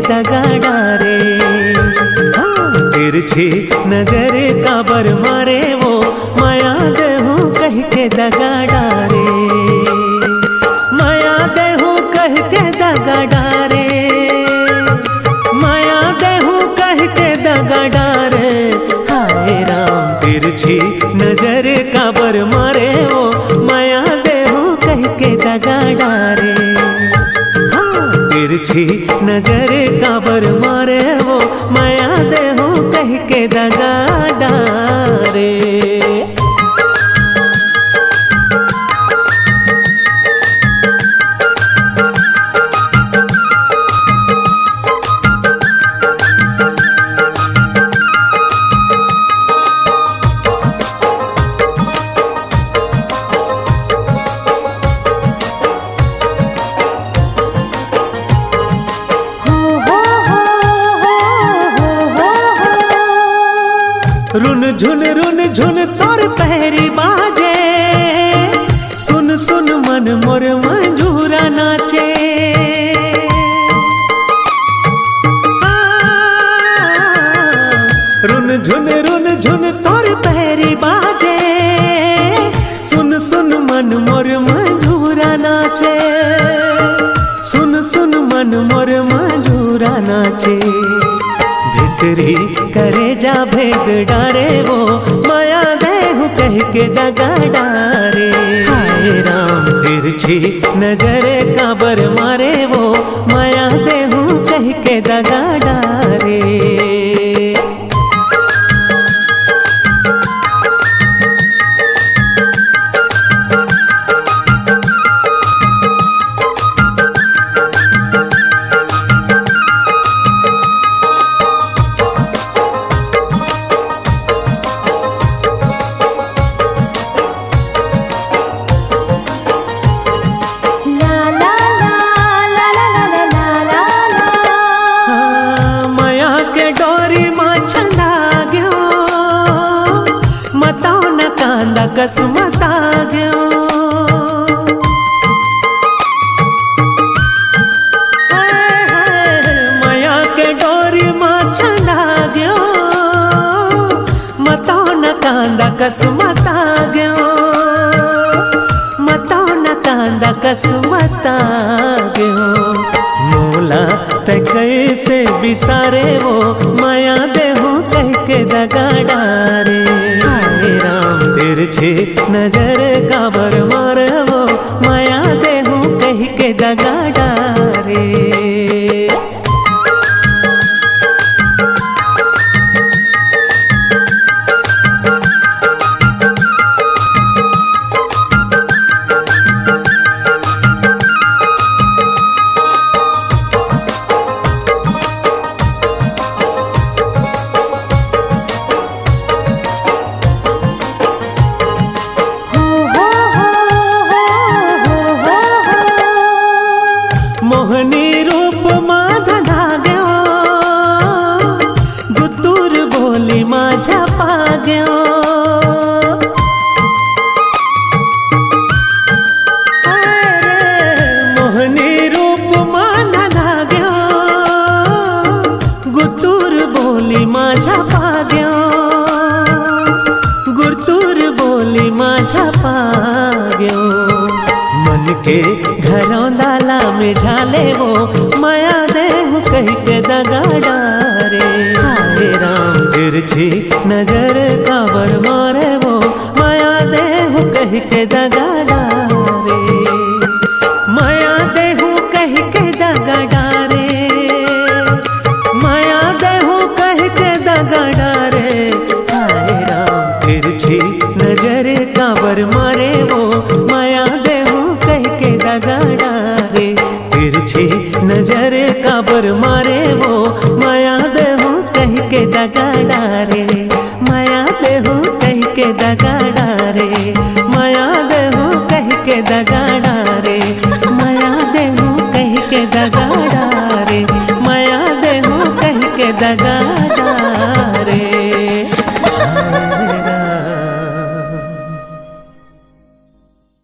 दगा डारे। तिरछी नजर काबर मारे वो माया देहूं कह के दगा डारे। माया देहूं कह के दगा डारे। माया देहूं कह के दगा डारे। हाय राम तिरछी नजर काबर मारे वो माया देहूं कह के दगा डारे। तिरछी नजर काबर मारे वो माया देहूं कह के दगा डारे। रुन झुन तोर पहरी बाजे। सुन सुन मन मोर मंजूरा नाचे। रुन झुन तोर पहरी बाजे। सुन सुन मन मोर मंजूरा नाचे। सुन सुन मन मोर मंजूरा नाचे। भितरी करे जा भेद डारे वो माया देहूं कह के दगा डारे। हाय राम तिरछी नजर काबर मारे वो माया देहूं कह के दगा डारे। कसमत आ गयो। माया के डोरी मां चला गयो। मतो न कांदा कसमत आ गयो। मतो न कांदा कसमत आ गयो। मोला ते कैसे बिसारे वो माया देहूं कह के दगा डारे। तिरछी नजर काबर मारे वो माया देहूं कह के दगा डारे। मोहनी रूप माधा धाग्यो। गुत्तूर बोली माझा पाग्यो। मोहनी रूप माधा धाग्यो। गुत्तूर बोली माझा पाग्यो। गुत्तूर बोली माझा पाग्यो। मन के घरों दाला में झाले वो माया देहूं कह के दगा डारे। हाय राम तिरछी नजर काबर मारे वो माया देहूं कह के दगा डारे। माया देहूं कह के दगा डारे। माया देहूं कह के दगा डारे। हाय राम तिरछी नजर काबर मारे वो माया दगा डारे। तिरछी नजर काबर मारे वो माया देहूं कह के दगा डारे। माया देहूं कह के दगा डारे। माया देहूं कह के दगा डारे।